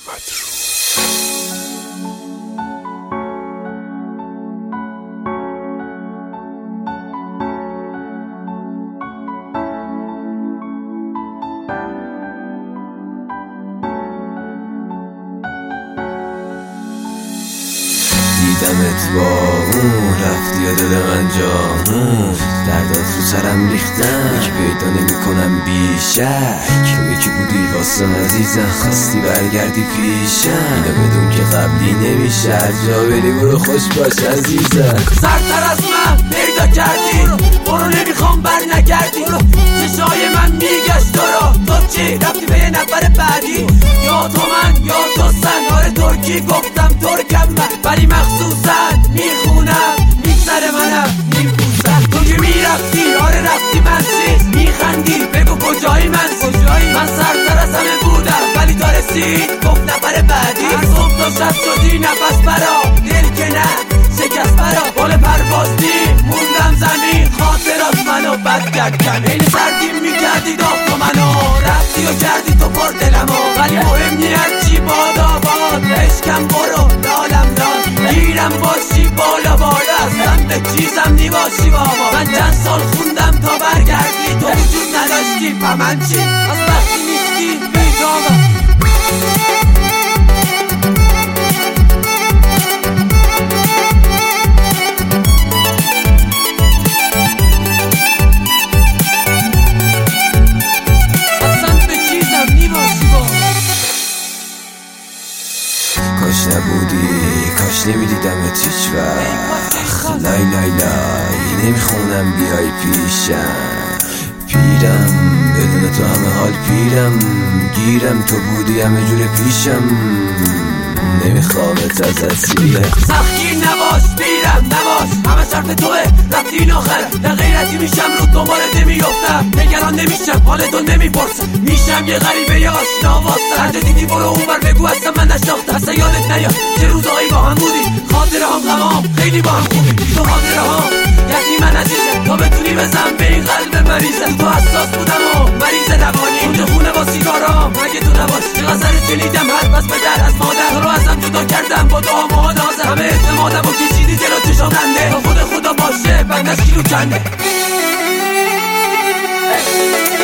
دیدمت با اون رفتی یا دل من جامون دردات رو سرم ریختم که پیدا نمی کنم بیشک تو یکی بودی واسم عزیزم خواستی برگردی پیشم اینو بدون که قبلی نمیشه هر جا بری برو خوش باش عزیزم سرتر از من پیدا کردی برو نمیخوام بر نگردی چشای من میگشت تو چی رفتی به یه نفر بعدی یا تو من یا تو سن آره ترکی گفتم ترکم من ولی مخصوصا میخونم میگذره منم میبوسم تو که میرفتی آره رفتی منسی میخندی بگو کجایی من سرتر از همه بودم ولی تا رسید گفت نفر بعدی هر صبح تا شب شدی نفس برا دل که نه شکست برا بال پروازی موندم زمین خاطرات منو بد کردن این سردیم میکردی داغ تو منو رفتی و کردی تو پر دلمو ولی مهم نیست چی بادا باد عشقم برو لالم لال گیرم باشی بالا بالا اصلا به چیزم نیباشی بابا من چند سال خوندم تا برگردی تو وجود نداشتی و من چی از وقتی نیستی بیجامم کاش نبودی کاش نمیدیدمت هیچ وقت لای لای لای نمیخونم بیای پیشم پیرم بدون تو همه حال پیرم گیرم تو بودی همه جور پیشم نمیخوامت از اسیره سختگیر نباش پیرم نباش همه شرط توه رفتی این آخره نه غیرتی میشم رو دنبالت نمیفتم نگران نمیشم حال تو نمیپرسم میشم یه غریبه یه آشنا واسه هر جا دیدی برو اون بر بگو اصلا من نشناختم اصلا یادت نیاد چه روزایی با هم بودی خاطره هم غمام خیلی با هم خوبی تو خاطره ها یکی من عزیزم تا بتونی بزن به این قلب مریضم تو حساس بودم و مریض روانی اونجا خونه با سیگارام مگه تو نباش چقدر سرت شنیدم هر پس پدر از مادر تو رو ازم جدا کردم با دعا و نازم همه اعتمادم و کشیدی جلو چشام خنده تا خود خدا باشه بندش کیلو کنده